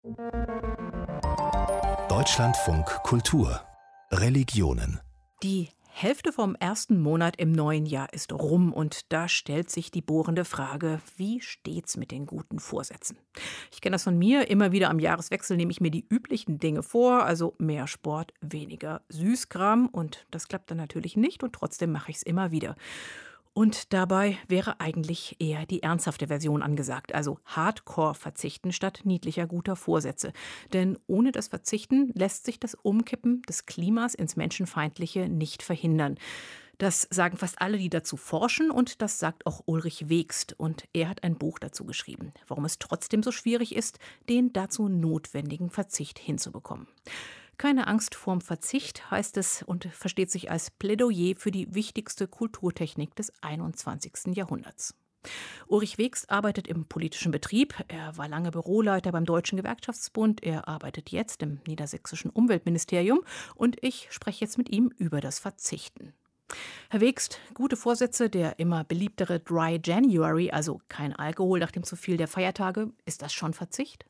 Deutschlandfunk Kultur Religionen. Die Hälfte vom ersten Monat im neuen Jahr ist rum und da stellt sich die bohrende Frage, wie steht's mit den guten Vorsätzen? Ich kenne das von mir, immer wieder am Jahreswechsel nehme ich mir die üblichen Dinge vor, also mehr Sport, weniger Süßkram und das klappt dann natürlich nicht und trotzdem mache ich es immer wieder. Und dabei wäre eigentlich eher die ernsthafte Version angesagt, also Hardcore verzichten statt niedlicher guter Vorsätze. Denn ohne das Verzichten lässt sich das Umkippen des Klimas ins Menschenfeindliche nicht verhindern. Das sagen fast alle, die dazu forschen und das sagt auch Ulrich Wegst. Und er hat ein Buch dazu geschrieben, warum es trotzdem so schwierig ist, den dazu notwendigen Verzicht hinzubekommen. Keine Angst vorm Verzicht heißt es und versteht sich als Plädoyer für die wichtigste Kulturtechnik des 21. Jahrhunderts. Ulrich Wegst arbeitet im politischen Betrieb. Er war lange Büroleiter beim Deutschen Gewerkschaftsbund. Er arbeitet jetzt im niedersächsischen Umweltministerium. Und ich spreche jetzt mit ihm über das Verzichten. Herr Wegst, gute Vorsätze, der immer beliebtere Dry January, also kein Alkohol nach dem zu viel der Feiertage, ist das schon Verzicht?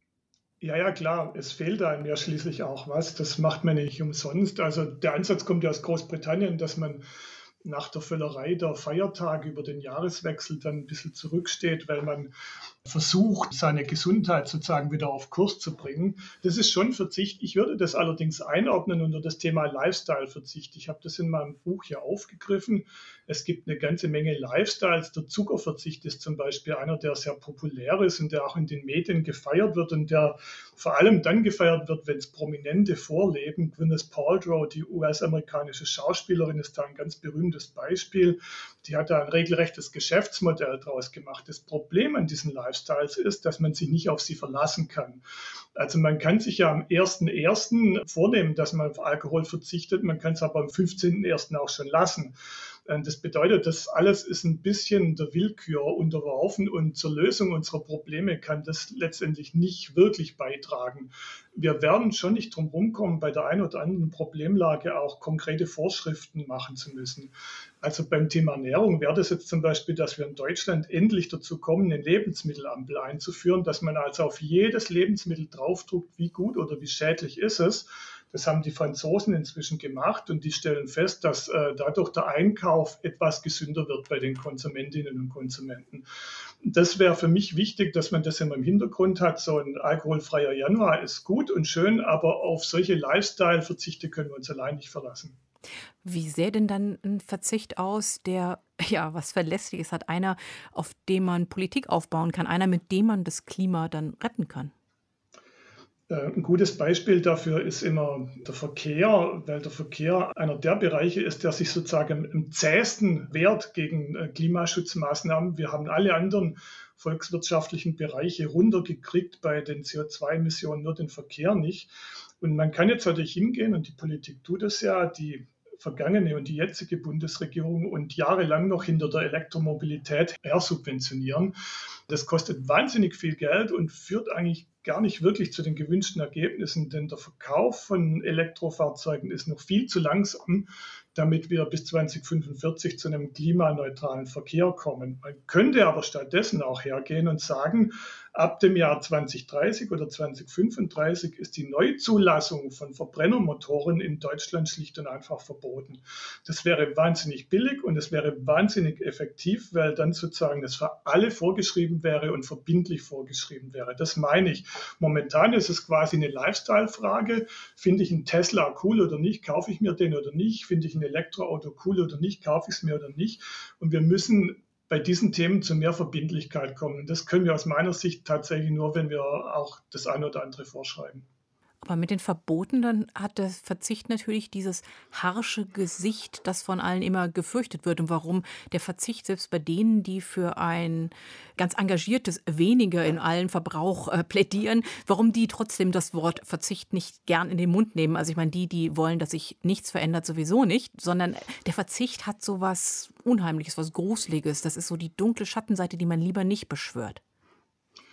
Ja, klar, es fehlt einem ja schließlich auch was. Das macht man nicht umsonst. Also der Ansatz kommt ja aus Großbritannien, dass man nach der Völlerei der Feiertage über den Jahreswechsel dann ein bisschen zurücksteht, weil man versucht, seine Gesundheit sozusagen wieder auf Kurs zu bringen. Das ist schon Verzicht. Ich würde das allerdings einordnen unter das Thema Lifestyle-Verzicht. Ich habe das in meinem Buch hier aufgegriffen. Es gibt eine ganze Menge Lifestyles. Der Zuckerverzicht ist zum Beispiel einer, der sehr populär ist und der auch in den Medien gefeiert wird und der vor allem dann gefeiert wird, wenn es Prominente vorleben. Gwyneth Paltrow, die US-amerikanische Schauspielerin, ist da ein ganz berühmtes Beispiel. Die hat da ein regelrechtes Geschäftsmodell draus gemacht. Das Problem an diesen Lifestyles ist, dass man sich nicht auf sie verlassen kann. Also man kann sich ja am 1.1. vornehmen, dass man auf Alkohol verzichtet, man kann es aber am 15.1. auch schon lassen. Das bedeutet, das alles ist ein bisschen der Willkür unterworfen und zur Lösung unserer Probleme kann das letztendlich nicht wirklich beitragen. Wir werden schon nicht drum rumkommen, bei der einen oder anderen Problemlage auch konkrete Vorschriften machen zu müssen. Also beim Thema Ernährung wäre das jetzt zum Beispiel, dass wir in Deutschland endlich dazu kommen, eine Lebensmittelampel einzuführen, dass man also auf jedes Lebensmittel draufdruckt, wie gut oder wie schädlich ist es. Das haben die Franzosen inzwischen gemacht und die stellen fest, dass dadurch der Einkauf etwas gesünder wird bei den Konsumentinnen und Konsumenten. Das wäre für mich wichtig, dass man das immer im Hintergrund hat. So ein alkoholfreier Januar ist gut und schön, aber auf solche Lifestyle-Verzichte können wir uns allein nicht verlassen. Wie sähe denn dann ein Verzicht aus, der ja was Verlässliches hat? Einer, auf dem man Politik aufbauen kann, einer, mit dem man das Klima dann retten kann? Ein gutes Beispiel dafür ist immer der Verkehr, weil der Verkehr einer der Bereiche ist, der sich sozusagen am zähesten wehrt gegen Klimaschutzmaßnahmen. Wir haben alle anderen volkswirtschaftlichen Bereiche runtergekriegt bei den CO2-Emissionen, nur den Verkehr nicht. Und man kann jetzt natürlich hingehen, und die Politik tut es ja, die vergangene und die jetzige Bundesregierung und jahrelang noch hinter der Elektromobilität her subventionieren. Das kostet wahnsinnig viel Geld und führt eigentlich gar nicht wirklich zu den gewünschten Ergebnissen, denn der Verkauf von Elektrofahrzeugen ist noch viel zu langsam, damit wir bis 2045 zu einem klimaneutralen Verkehr kommen. Man könnte aber stattdessen auch hergehen und sagen, ab dem Jahr 2030 oder 2035 ist die Neuzulassung von Verbrennermotoren in Deutschland schlicht und einfach verboten. Das wäre wahnsinnig billig und es wäre wahnsinnig effektiv, weil dann sozusagen das für alle vorgeschrieben wäre und verbindlich vorgeschrieben wäre. Das meine ich. Momentan ist es quasi eine Lifestyle-Frage. Finde ich einen Tesla cool oder nicht? Kaufe ich mir den oder nicht? Finde ich ein Elektroauto cool oder nicht? Kaufe ich es mir oder nicht? Und wir müssen bei diesen Themen zu mehr Verbindlichkeit kommen. Und das können wir aus meiner Sicht tatsächlich nur, wenn wir auch das eine oder andere vorschreiben. Aber mit den Verboten, dann hat der Verzicht natürlich dieses harsche Gesicht, das von allen immer gefürchtet wird. Und warum der Verzicht selbst bei denen, die für ein ganz engagiertes Weniger in allen Verbrauch plädieren, warum die trotzdem das Wort Verzicht nicht gern in den Mund nehmen. Also ich meine, die wollen, dass sich nichts verändert, sowieso nicht, sondern der Verzicht hat so was Unheimliches, was Gruseliges. Das ist so die dunkle Schattenseite, die man lieber nicht beschwört.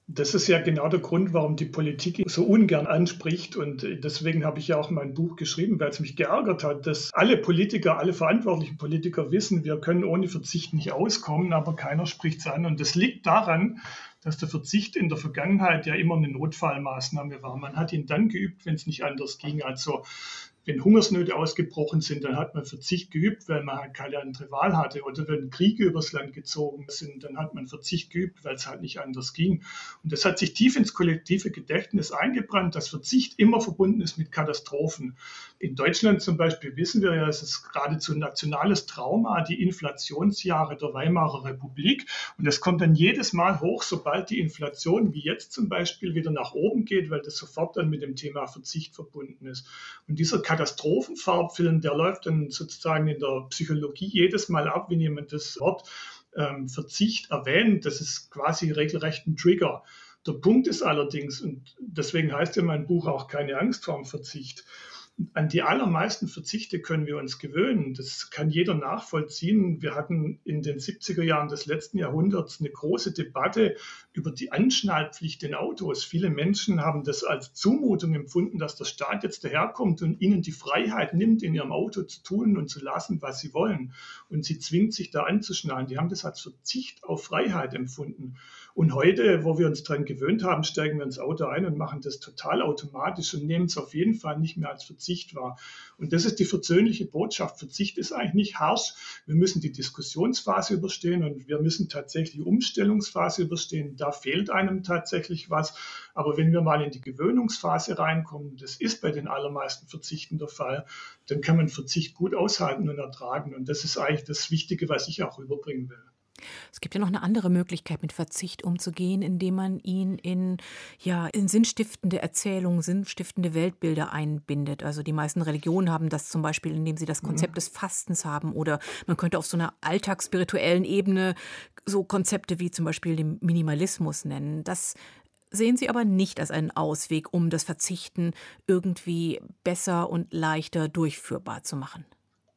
Das ist ja genau der Grund, warum die Politik ihn so ungern anspricht. Und deswegen habe ich ja auch mein Buch geschrieben, weil es mich geärgert hat, dass alle Politiker, alle verantwortlichen Politiker wissen, wir können ohne Verzicht nicht auskommen, aber keiner spricht es an. Und das liegt daran, dass der Verzicht in der Vergangenheit ja immer eine Notfallmaßnahme war. Man hat ihn dann geübt, wenn es nicht anders ging. Also wenn Hungersnöte ausgebrochen sind, dann hat man Verzicht geübt, weil man halt keine andere Wahl hatte. Oder wenn Kriege übers Land gezogen sind, dann hat man Verzicht geübt, weil es halt nicht anders ging. Und das hat sich tief ins kollektive Gedächtnis eingebrannt, dass Verzicht immer verbunden ist mit Katastrophen. In Deutschland zum Beispiel wissen wir ja, es ist geradezu ein nationales Trauma, die Inflationsjahre der Weimarer Republik. Und das kommt dann jedes Mal hoch, sobald die Inflation, wie jetzt zum Beispiel, wieder nach oben geht, weil das sofort dann mit dem Thema Verzicht verbunden ist. Und dieser Katastrophenfarbfilm, der läuft dann sozusagen in der Psychologie jedes Mal ab, wenn jemand das Wort Verzicht erwähnt. Das ist quasi regelrecht ein Trigger. Der Punkt ist allerdings, und deswegen heißt ja mein Buch auch keine Angst vor dem Verzicht, an die allermeisten Verzichte können wir uns gewöhnen. Das kann jeder nachvollziehen. Wir hatten in den 70er Jahren des letzten Jahrhunderts eine große Debatte über die Anschnallpflicht in Autos. Viele Menschen haben das als Zumutung empfunden, dass der Staat jetzt daherkommt und ihnen die Freiheit nimmt, in ihrem Auto zu tun und zu lassen, was sie wollen. Und sie zwingt sich da anzuschnallen. Die haben das als Verzicht auf Freiheit empfunden. Und heute, wo wir uns daran gewöhnt haben, steigen wir ins Auto ein und machen das total automatisch und nehmen es auf jeden Fall nicht mehr als Verzicht wahr. Und das ist die versöhnliche Botschaft. Verzicht ist eigentlich nicht harsch. Wir müssen die Diskussionsphase überstehen und wir müssen tatsächlich die Umstellungsphase überstehen. Da fehlt einem tatsächlich was. Aber wenn wir mal in die Gewöhnungsphase reinkommen, das ist bei den allermeisten Verzichten der Fall, dann kann man Verzicht gut aushalten und ertragen. Und das ist eigentlich das Wichtige, was ich auch rüberbringen will. Es gibt ja noch eine andere Möglichkeit, mit Verzicht umzugehen, indem man ihn in sinnstiftende Erzählungen, sinnstiftende Weltbilder einbindet. Also die meisten Religionen haben das zum Beispiel, indem sie das Konzept des Fastens haben. Oder man könnte auf so einer alltagsspirituellen Ebene so Konzepte wie zum Beispiel den Minimalismus nennen. Das sehen Sie aber nicht als einen Ausweg, um das Verzichten irgendwie besser und leichter durchführbar zu machen.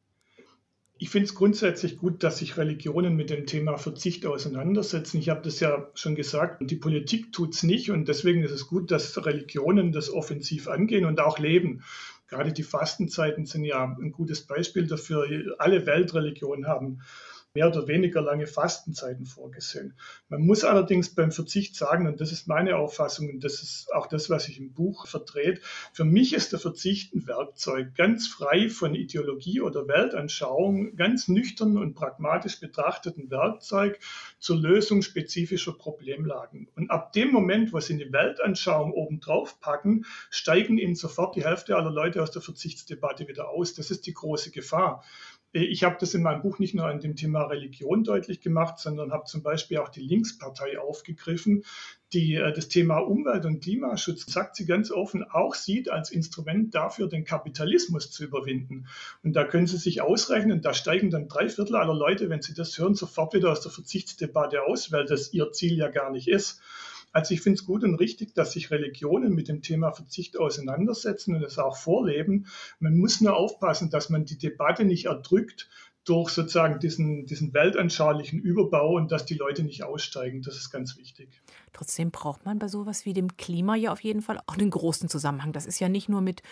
Ich finde es grundsätzlich gut, dass sich Religionen mit dem Thema Verzicht auseinandersetzen. Ich habe das ja schon gesagt, die Politik tut es nicht und deswegen ist es gut, dass Religionen das offensiv angehen und auch leben. Gerade die Fastenzeiten sind ja ein gutes Beispiel dafür. Alle Weltreligionen haben mehr oder weniger lange Fastenzeiten vorgesehen. Man muss allerdings beim Verzicht sagen, und das ist meine Auffassung, und das ist auch das, was ich im Buch vertrete, für mich ist der Verzicht ein Werkzeug, ganz frei von Ideologie oder Weltanschauung, ganz nüchtern und pragmatisch betrachtet ein Werkzeug zur Lösung spezifischer Problemlagen. Und ab dem Moment, wo Sie eine Weltanschauung obendrauf packen, steigen Ihnen sofort die Hälfte aller Leute aus der Verzichtsdebatte wieder aus. Das ist die große Gefahr. Ich habe das in meinem Buch nicht nur an dem Thema Religion deutlich gemacht, sondern habe zum Beispiel auch die Linkspartei aufgegriffen, die das Thema Umwelt- und Klimaschutz, sagt sie ganz offen, auch sieht als Instrument dafür, den Kapitalismus zu überwinden. Und da können Sie sich ausrechnen, da steigen dann 3/4 aller Leute, wenn sie das hören, sofort wieder aus der Verzichtsdebatte aus, weil das ihr Ziel ja gar nicht ist. Also ich finde es gut und richtig, dass sich Religionen mit dem Thema Verzicht auseinandersetzen und es auch vorleben. Man muss nur aufpassen, dass man die Debatte nicht erdrückt durch sozusagen diesen weltanschaulichen Überbau und dass die Leute nicht aussteigen. Das ist ganz wichtig. Trotzdem braucht man bei sowas wie dem Klima ja auf jeden Fall auch einen großen Zusammenhang. Das ist ja nicht nur mit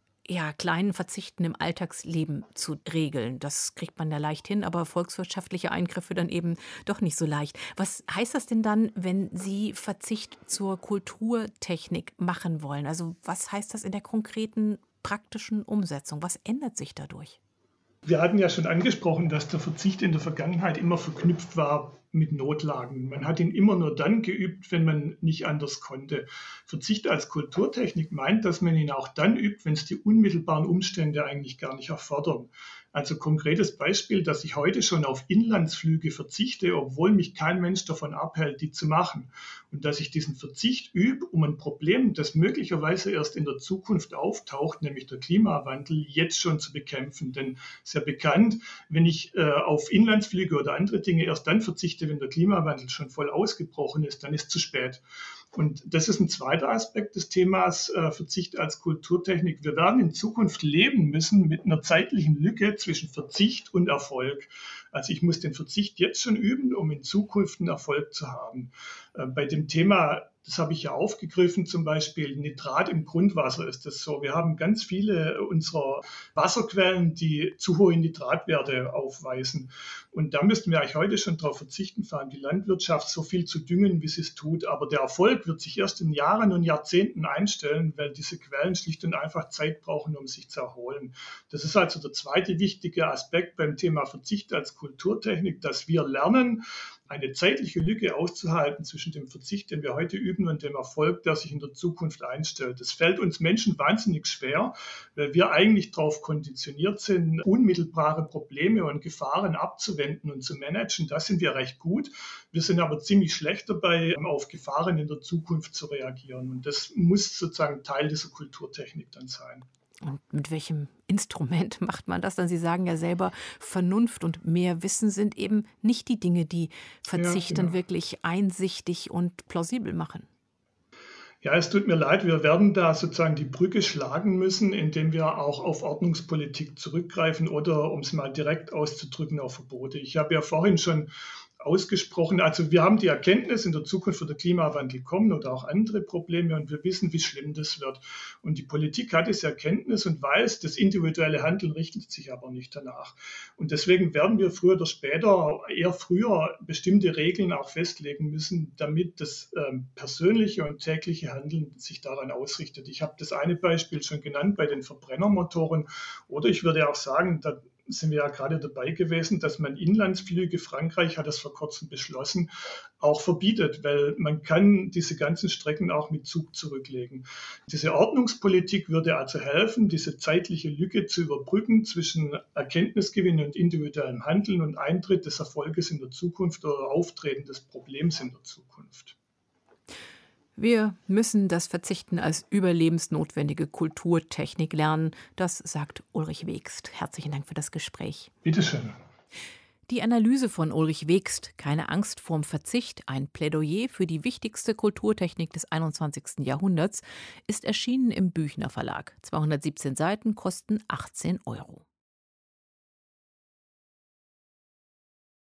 kleinen Verzichten im Alltagsleben zu regeln. Das kriegt man ja leicht hin, aber volkswirtschaftliche Eingriffe dann eben doch nicht so leicht. Was heißt das denn dann, wenn Sie Verzicht zur Kulturtechnik machen wollen? Also was heißt das in der konkreten, praktischen Umsetzung? Was ändert sich dadurch? Wir hatten ja schon angesprochen, dass der Verzicht in der Vergangenheit immer verknüpft war mit Notlagen. Man hat ihn immer nur dann geübt, wenn man nicht anders konnte. Verzicht als Kulturtechnik meint, dass man ihn auch dann übt, wenn es die unmittelbaren Umstände eigentlich gar nicht erfordern. Also konkretes Beispiel, dass ich heute schon auf Inlandsflüge verzichte, obwohl mich kein Mensch davon abhält, die zu machen. Und dass ich diesen Verzicht übe, um ein Problem, das möglicherweise erst in der Zukunft auftaucht, nämlich der Klimawandel, jetzt schon zu bekämpfen. Denn es ist ja bekannt, wenn ich auf Inlandsflüge oder andere Dinge erst dann verzichte, wenn der Klimawandel schon voll ausgebrochen ist, dann ist es zu spät. Und das ist ein zweiter Aspekt des Themas Verzicht als Kulturtechnik. Wir werden in Zukunft leben müssen mit einer zeitlichen Lücke zwischen Verzicht und Erfolg. Also ich muss den Verzicht jetzt schon üben, um in Zukunft einen Erfolg zu haben. Bei dem Thema Das habe ich ja aufgegriffen, zum Beispiel Nitrat im Grundwasser ist das so. Wir haben ganz viele unserer Wasserquellen, die zu hohe Nitratwerte aufweisen. Und da müssten wir eigentlich heute schon darauf verzichten, vor allem die Landwirtschaft so viel zu düngen, wie sie es tut. Aber der Erfolg wird sich erst in Jahren und Jahrzehnten einstellen, weil diese Quellen schlicht und einfach Zeit brauchen, um sich zu erholen. Das ist also der zweite wichtige Aspekt beim Thema Verzicht als Kulturtechnik, dass wir lernen, eine zeitliche Lücke auszuhalten zwischen dem Verzicht, den wir heute üben, und dem Erfolg, der sich in der Zukunft einstellt. Das fällt uns Menschen wahnsinnig schwer, weil wir eigentlich darauf konditioniert sind, unmittelbare Probleme und Gefahren abzuwenden und zu managen. Da sind wir recht gut. Wir sind aber ziemlich schlecht dabei, auf Gefahren in der Zukunft zu reagieren. Und das muss sozusagen Teil dieser Kulturtechnik dann sein. Und mit welchem Instrument macht man das dann? Sie sagen ja selber, Vernunft und mehr Wissen sind eben nicht die Dinge, die Verzicht dann wirklich einsichtig und plausibel machen. Ja, es tut mir leid, wir werden da sozusagen die Brücke schlagen müssen, indem wir auch auf Ordnungspolitik zurückgreifen oder, um es mal direkt auszudrücken, auf Verbote. Ich habe ja vorhin schon ausgesprochen, also wir haben die Erkenntnis, in der Zukunft wird der Klimawandel kommen oder auch andere Probleme, und wir wissen, wie schlimm das wird. Und die Politik hat diese Erkenntnis und weiß, das individuelle Handeln richtet sich aber nicht danach. Und deswegen werden wir früher oder später, eher früher, bestimmte Regeln auch festlegen müssen, damit das persönliche und tägliche Handeln sich daran ausrichtet. Ich habe das eine Beispiel schon genannt bei den Verbrennermotoren, oder ich würde auch sagen, da sind wir ja gerade dabei gewesen, dass man Inlandsflüge, Frankreich hat das vor kurzem beschlossen, auch verbietet, weil man kann diese ganzen Strecken auch mit Zug zurücklegen. Diese Ordnungspolitik würde also helfen, diese zeitliche Lücke zu überbrücken zwischen Erkenntnisgewinn und individuellem Handeln und Eintritt des Erfolges in der Zukunft oder Auftreten des Problems in der Zukunft. Wir müssen das Verzichten als überlebensnotwendige Kulturtechnik lernen. Das sagt Ulrich Wegst. Herzlichen Dank für das Gespräch. Bitte schön. Die Analyse von Ulrich Wegst, Keine Angst vorm Verzicht, ein Plädoyer für die wichtigste Kulturtechnik des 21. Jahrhunderts, ist erschienen im Büchner Verlag. 217 Seiten kosten 18 €.